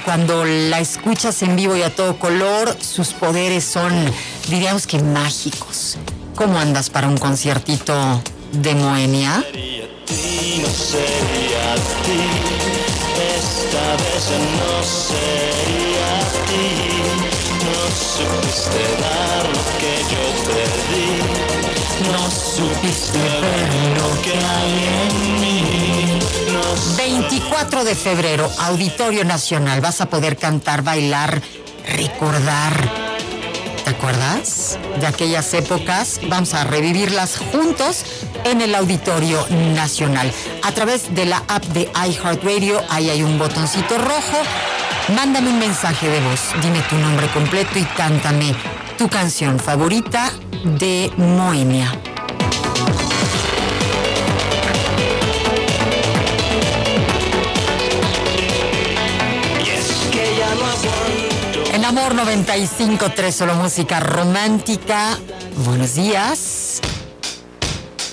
cuando la escuchas en vivo y a todo color, sus poderes son, diríamos que mágicos. ¿Cómo andas para un conciertito de Moenia? No sería a ti, esta vez no sería a ti. No supiste dar lo que yo te di, no supiste ver lo que hay en mí. 24 de febrero, Auditorio Nacional. Vas a poder cantar, bailar, recordar. ¿Te acuerdas de aquellas épocas? Vamos a revivirlas juntos en el Auditorio Nacional. A través de la app de iHeartRadio, ahí hay un botoncito rojo. Mándame un mensaje de voz, dime tu nombre completo y cántame tu canción favorita de Moenia. En Amor 95.3, solo música romántica. Buenos días.